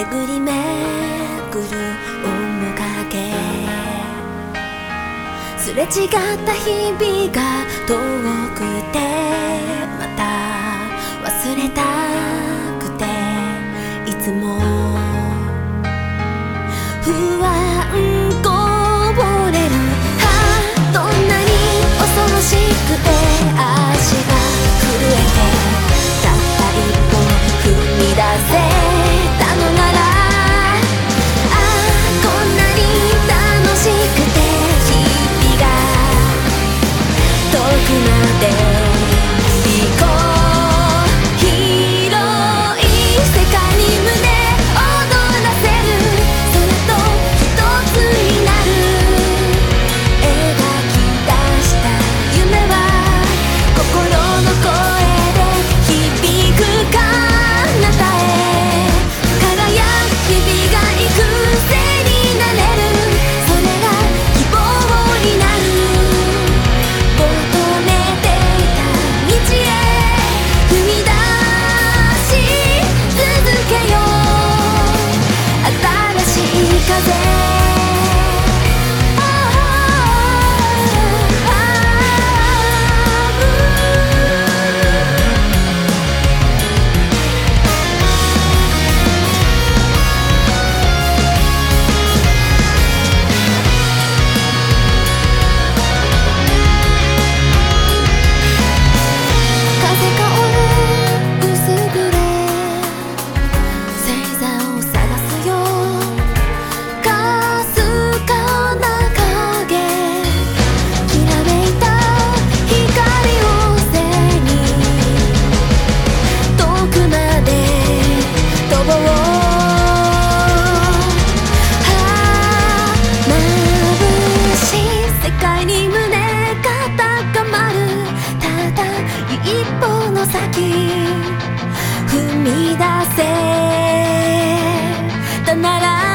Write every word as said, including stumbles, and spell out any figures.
巡り巡る面影、すれ違った日々が遠くてまた忘れたくて、いつも不安こぼれる。ああどんなに恐ろしくて足が震えて、たった一歩踏み出せたのなら、ああこんなに楽しくて日々が遠くまで行こう。広い世界に胸躍らせる空と一つになる。描き出した夢は心の声で響く彼方へ、輝く日々が幾千になれる。それが希望になる。求めていた道へ踏み出し続けよう。新しい風一歩の先踏み出せたなら